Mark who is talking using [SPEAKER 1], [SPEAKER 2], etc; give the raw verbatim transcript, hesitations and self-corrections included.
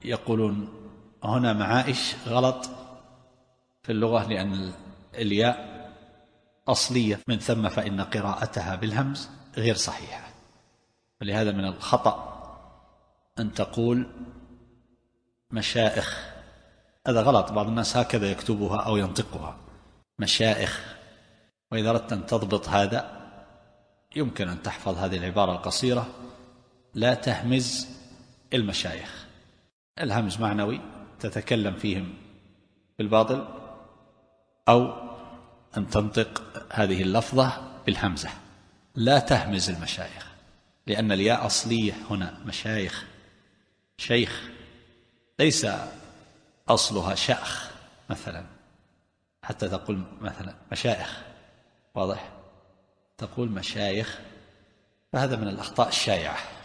[SPEAKER 1] يقولون هنا معائش غلط في اللغة لأن الياء أصلية، من ثم فإن قراءتها بالهمز غير صحيحة، ولهذا من الخطأ أن تقول مشائخ، هذا غلط، بعض الناس هكذا يكتبها أو ينطقها مشائخ. وإذا أردت أن تضبط هذا يمكن أن تحفظ هذه العبارة القصيرة: لا تهمز المشايخ. الهمز معنوي تتكلم فيهم بالباطل، أو أن تنطق هذه اللفظة بالهمزة. لا تهمز المشايخ، لأن الياء أصلية هنا مشايخ، شيخ، ليس أصلها شأخ مثلا، حتى تقول مثلا مشايخ، واضح؟ تقول مشايخ، فهذا من الأخطاء الشائعة.